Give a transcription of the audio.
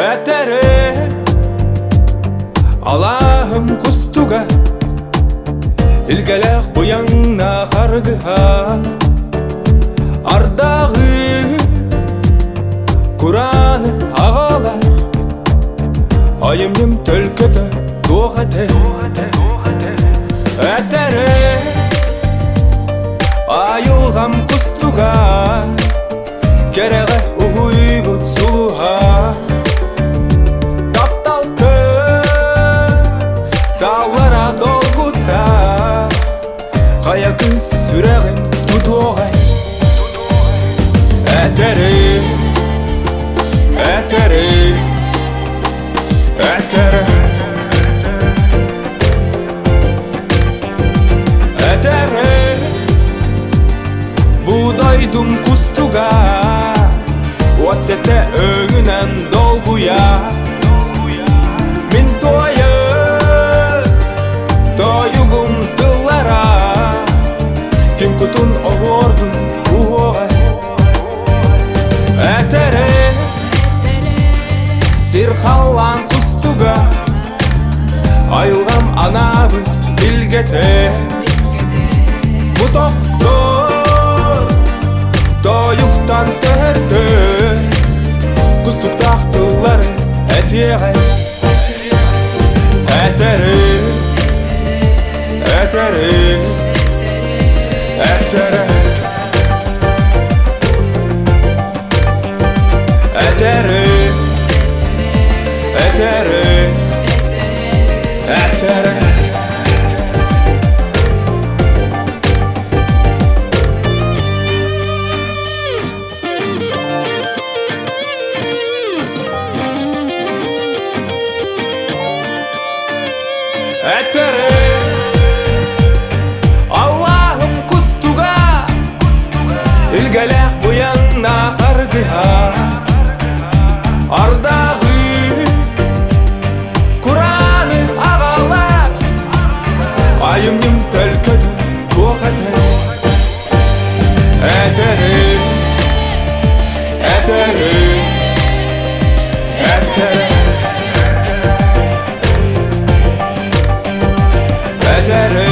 Әтәрі Аллахым құстуға Илгәләқ бұяңна қарғыға Ардағы Құраны ағалар Айымым төлкіті тоғаты Әтәрі Айылғам құстуға Кереғі ұй бұт сұлуға Тапталты Таулара долгута Қая күз сүрәғін тұтуғай Әтәрі Әтәрі Әтәрі Әтәрі Будайдым құстуға Отсеті өңінен долбуя Мен тойы Тойығым тылара Кем күтін оғырдың ұғығы Әтәрі Сир қалан құстуға Айылғам анабыт білгеті Бұтоқтыр Тойықтан тәтті Құстық тақтылары әтеғай Әтәрі Әтәрі Әтәрі Әтәрі Әтәрі Әтәрі Әтәрі Аллахым құстуға Илгәләқ бұяңна қарғыға Ардағы Құраны ағалар Айымым төлкіді тоғаты Әтәрі Әтәрі Әтәрі Әтәрі